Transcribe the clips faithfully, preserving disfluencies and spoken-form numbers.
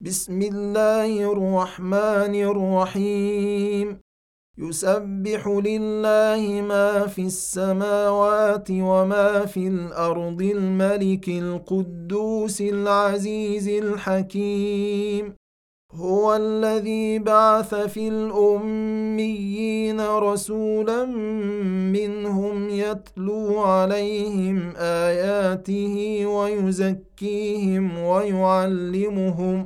بسم الله الرحمن الرحيم. يسبح لله ما في السماوات وما في الأرض الملك القدوس العزيز الحكيم. هو الذي بعث في الأميين رسولا منهم يتلو عليهم آياته ويزكيهم ويعلمهم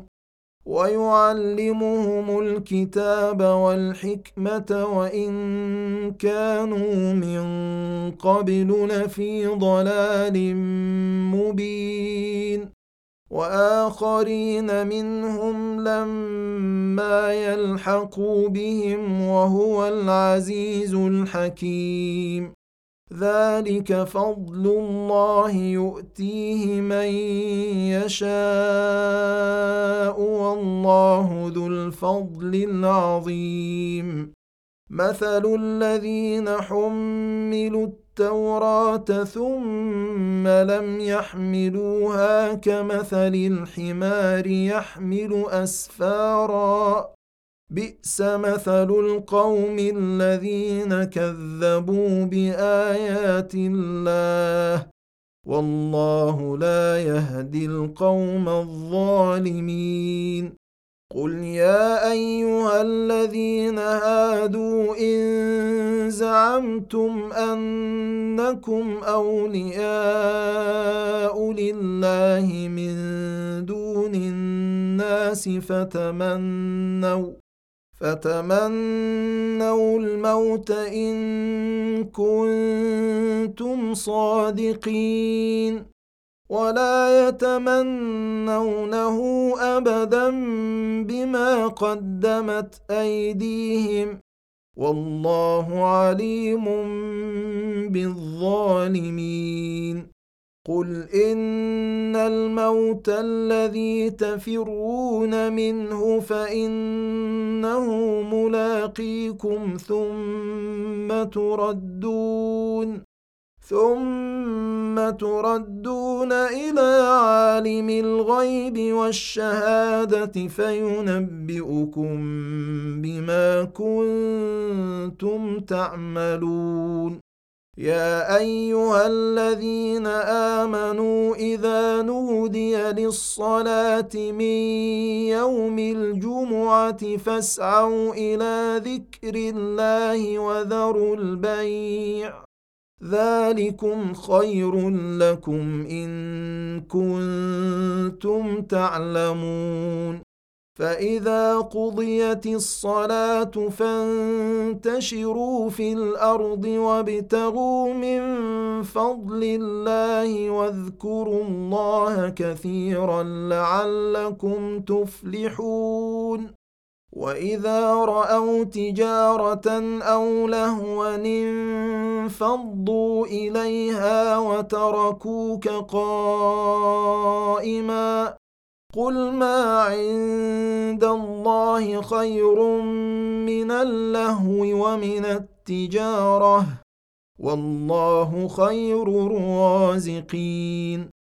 ويعلمهم الكتاب والحكمة وإن كانوا من قبل لفي ضلال مبين. وآخرين منهم لما يلحقوا بهم وهو العزيز الحكيم. ذلك فضل الله يؤتيه من يشاء والله ذو الفضل العظيم. مثل الذين حملوا التوراة ثم لم يحملوها كمثل الحمار يحمل أسفارا بئس مثل القوم الذين كذبوا بآيات الله والله لا يهدي القوم الظالمين. قل يا أيها الذين هادوا إن زعمتم أنكم أولياء لله من دون الناس فتمنوا فتمنوا الموت إن كنتم صادقين ولا يتمنونه أبدا بما قدمت أيديهم والله عليم بالظالمين. قل إن الموت الذي تفرون منه فإنه ملاقيكم ثم تردون ثم تردون إلى عالم الغيب والشهادة فينبئكم بما كنتم تعملون. يا أيها الذين آمنوا إذا نودي للصلاة من يوم الجمعة فاسعوا إلى ذكر الله وذروا البيع ذلكم خير لكم إن كنتم تعلمون. فإذا قضيت الصلاة فانتشروا في الأرض وابتغوا من فضل الله واذكروا الله كثيرا لعلكم تفلحون. وإذا رأوا تجارة أو لهوا انفضوا إليها وتركوك قائما قل ما عند الله خير من اللهو ومن التجارة والله خير الرازقين.